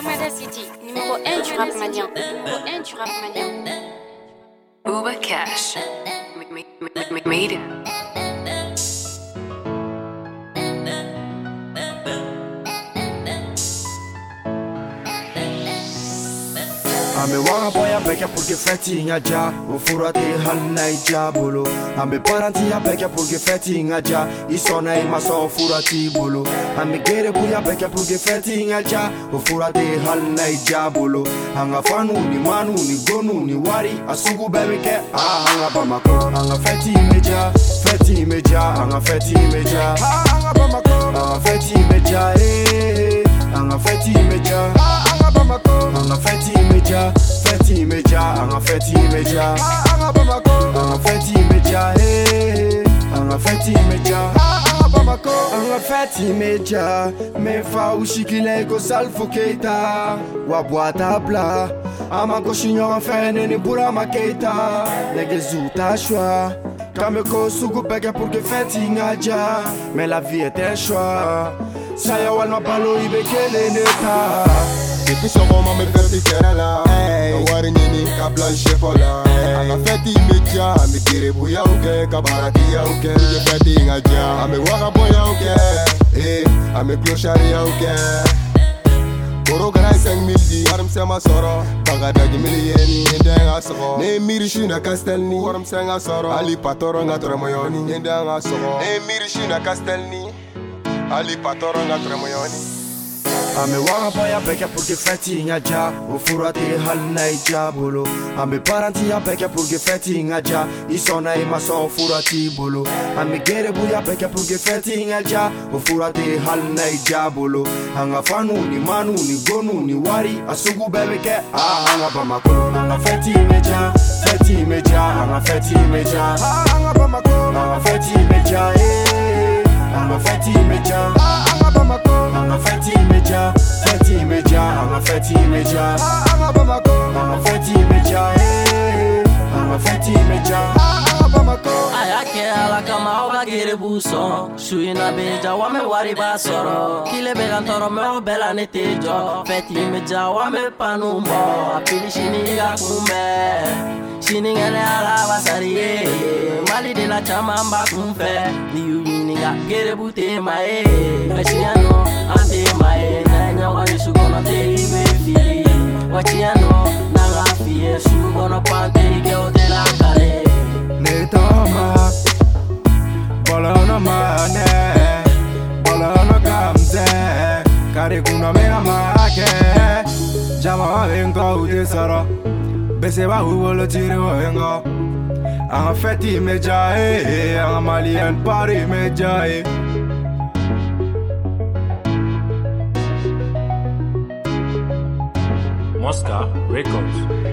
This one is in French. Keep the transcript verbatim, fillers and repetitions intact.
Gomada City, numéro un du rap malien. Numéro un du rap malien. Uber Cash. Made it. Ame wanga boya beke porque feti ngaja Ufurati halna ijabolo Ame paranti ya beke porque feti ngaja Isona ima so furati bolo Ame gere buya beke porque feti ngaja Ufurati halna ijabolo Hanga fanu ni manu ni gonu ni wari Asugu bebeke ah hanga bamako Hanga feti meja, feti meja Hanga feti meja ah hanga bamako Hanga feti meja eh Hanga feti meja ah hanga bamako Hanga feti meja, feti meja, anga feti meja, anga bamako, anga feti meja, eh, anga feti meja, anga bamako, anga feti meja, me fa ushikile ko salfoketa, wa boata bla, ama ko shinyo fene ni bura maketa, nege zuta shwa, kame ko sugu peke pour que feti ngaja, mais la vie est un choix, saya wal ma balo ibekele neta. Depuis son moment me fait piquer là Wari nini ka blanche fola Anga feti meja Me kire buya uke Kabara kia uke Je feti ngaja Ame waka boya uke Eh Ame clochari ya uke Koro ganai cinq mille di Waram sema soro Baga dagi milieni Yende nga soko Ne miri shina kastelni Waram senga soro Ali patoro nga tremoyoni Yende nga soko Ne miri shina kastelni Ali patoro nga tremoyoni Ame wanga boya beke porque feti ngaja Ufurati halna ijabolo Ame paranti ya beke porque feti ngaja Isona ima so furati bolo Ame gere buya beke porque feti ngaja Ufurati halna ijabolo Hanga fanu ni manu ni gonu ni wari Asugu bebeke ah hanga bamako Hanga feti meja, feti meja Hanga feti meja ah hanga bamako Hanga feti meja eh Hanga feti meja ah hanga bamako Hanga feti meja, feti meja, hanga feti meja, hanga bamako, hanga feti meja, eh, hanga feti meja, hanga bamako. Ayake ala kama oga gere buso, shui na beja wa me wari basoro, kile bela toro me o bela netejo, feti meja wa me panumbo, apili shini ga kumbe. Shininga ne ala basariye, mali de la chama mba kumfe, ni uyininga gere bute mae, kashiano ante mae, na nyawa yesu gonna te ibe fili, wachiano na rafi yesu gonna pante ige o de la kale. Netoma, bolona mane, bolona kamze, kare kuna me amake, jama vengo udesara. Bese ba huwolo tire wengo Anga feti meja eh Anga malien pari meja eh Mosca Records.